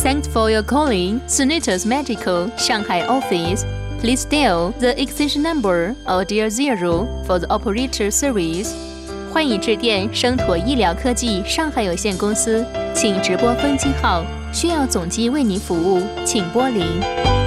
Thanks for your calling Sunitas Medical Shanghai office. Please dial the extension number or dial 0 for the operator service. 欢迎致电生妥医疗科技上海有限公司，请直拨分机号，需要总机为您服务，请拨0。